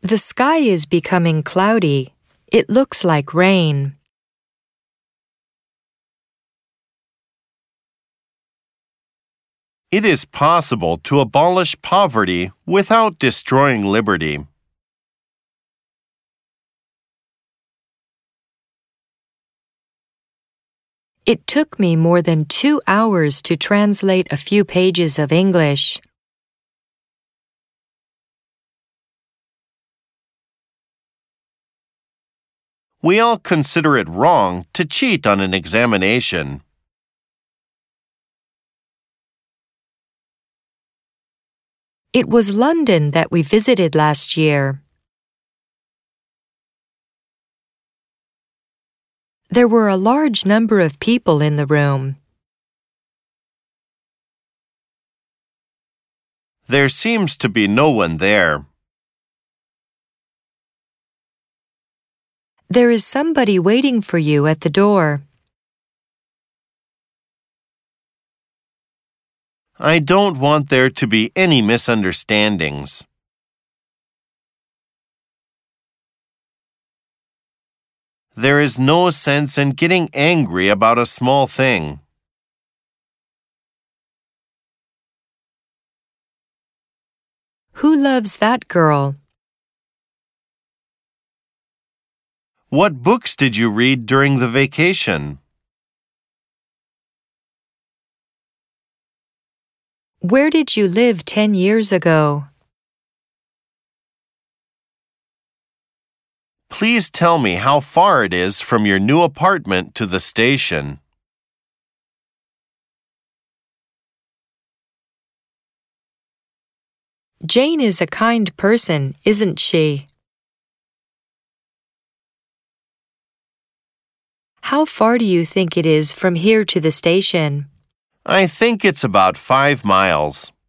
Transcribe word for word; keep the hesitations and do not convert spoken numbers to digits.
The sky is becoming cloudy. It looks like rain. It is possible to abolish poverty without destroying liberty. It took me more than two hours to translate a few pages of English. We all consider it wrong to cheat on an examination. It was London that we visited last year. There were a large number of people in the room. There seems to be no one there. There is somebody waiting for you at the door. I don't want there to be any misunderstandings. There is no sense in getting angry about a small thing. Who loves that girl? What books did you read during the vacation? Where did you live ten years ago? Please tell me how far it is from your new apartment to the station. Jane is a kind person, isn't she? How far do you think it is from here to the station? I think it's about five miles.